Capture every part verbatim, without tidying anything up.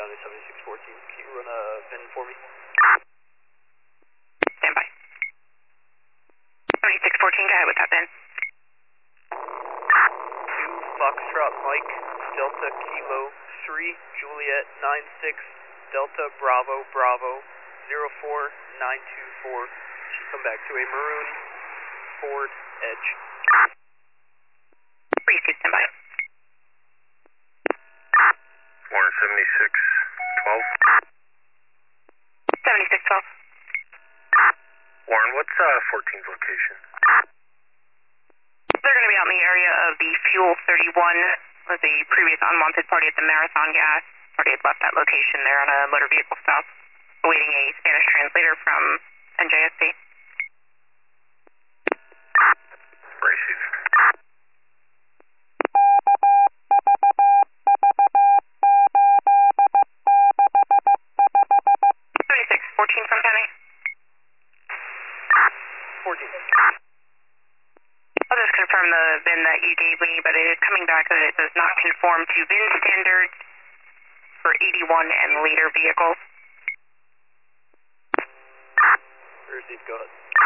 County seventy-six fourteen. Can you run a V I N for me? Stand by. seventy-six fourteen, go ahead with that V I N. two Foxtrot Mike, Delta Kilo three, Juliet nine six, Delta Bravo Bravo zero four nine two four. Should come back to a maroon Ford Edge. Receive, stand by. Warren seventy-six twelve. seventy-six twelve. Warren, what's uh, fourteen's location? They're going to be out in the area of the Fuel thirty-one, was a previous unwanted party at the Marathon Gas. Party had left that location there on a motor vehicle stop, awaiting a Spanish translator from N J S P. Receive. seventy-six fourteen from County. fourteen. I'll just confirm the V I N that you gave me, but it is coming back that it does not conform to V I N standards for eighty-one and later vehicles. Receive, go ahead.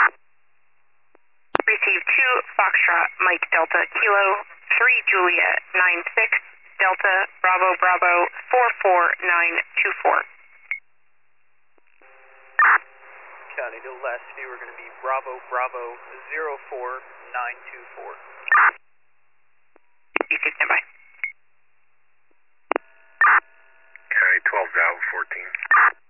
Receive two Foxtrot Mike Delta Kilo three Juliet nine six Delta Bravo Bravo four four nine two four. County, the last few are going to be Bravo Bravo zero four nine two four. You see, stand by. County twelve's out, fourteen.